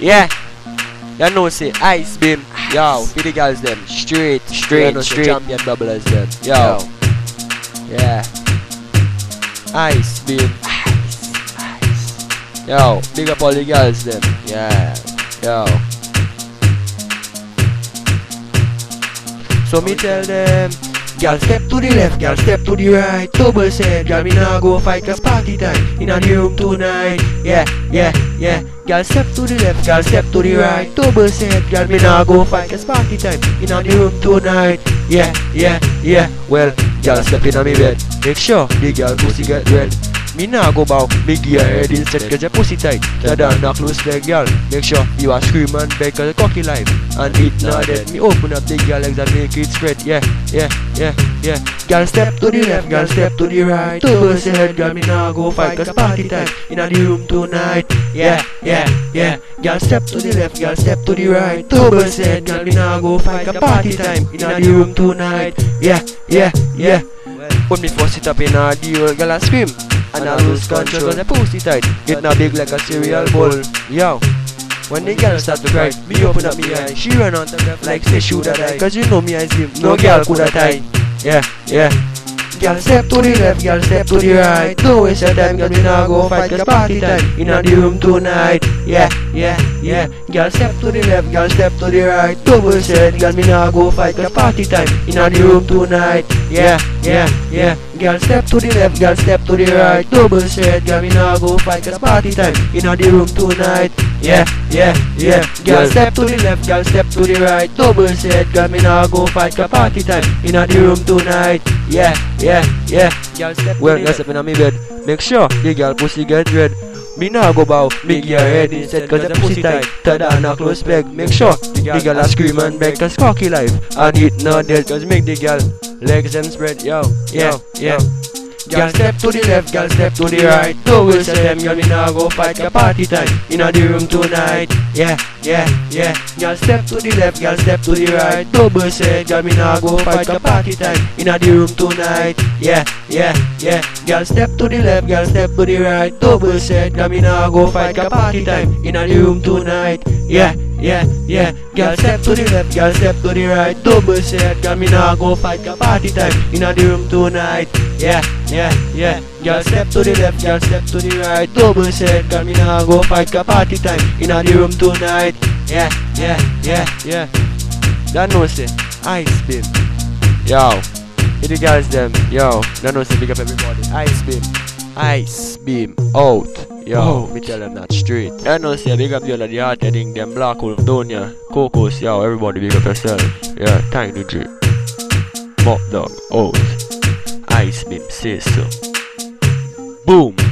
Yeah. You know say Ice Beam. Yo, for the girls them. Straight. You know, say champion bubblers them. Yo. Yeah. Ice Beam. Yo, big up all the girls them. Yeah. Yo. So me tell them, girl step to the left, girl step to the right. Double set, girl me nah go fight cause party time in the room tonight. Yeah. Girl step to the left, girl step to the right. Double set, girl me nah go fight cause party time in the room tonight. Yeah. Well, girl step in on me bed. Make sure the girl pussy get red. Me nah go bow, me give her head instead cause your pussy tight. Tell her not close leg, girl. Make sure you a scream and beg cause the cocky life. And it not dead. Me open up the girl legs and make it spread. Yeah. Girl step to the left, girl step to the right. Double set, girl me nah go fight cause party time in the room tonight. Yeah. Girl step to the left, girl step to the right. Double set, girl me nah go fight cause party time in the room tonight. Yeah. When me first sit up in a deal, girl I scream and I lose control cause the pussy tight. Get now big like a cereal bowl. Yo, when the girl start to cry, me open up me eye. She run on top like say should I die. Cause you know me I Beam, no girl coulda tie. Yeah. Girl step to the left, girl step to the right. Don't waste your time, girl me nah go fight cause party time in the room tonight. Yeah. Girl step to the left, girl step to the right. Double set, girl me nah go fight cause party time in the room tonight. Yeah. Girl step to the left, girl step to the right. Double set, girl me nah go fight cause party time in the room tonight. Yeah. Girl step to the left, girl step to the right. Double set, girl me nah go fight cause party time in the room tonight. Yeah. Girl step well, girl step in on me bed. Make sure the girl pussy get red. Me nah go bow, make your head instead cause the pussy tight. Tell her not close beg. Make sure the girl a scream and beg cause cocky life. And it not dead cause make the girl legs them spread. Yo. Girl step to the left, girl step to the right. Double set them, girl me nah go fight cause party time in the room tonight. Yeah. Girl step to the left, girl step to the right. Double set, girl me nah go fight cause party time in the room tonight. Yeah. Girl step to the left, girl step to the right. Double set, girl me nah go fight cause party time in the room tonight. Yeah. Girl step to the left, girl step to the right. Double set, girl me nah go fight cause party time in the room tonight. Yeah. Girl step to the left, girl step to the right. Double set, girl me nah go fight cause party time in the room tonight. Yeah. That know say Ice Beam. Yo, hit the girls them. Yo, that know say big up everybody. Ice Beam out. Yo, me tell them that straight. I know say big up the other the hard heading them Black Wolf Donia, Cocos. Yo, everybody big up yourself. Yeah, thank you Drip. Mop Dog out. Ice Beam say so. Boom.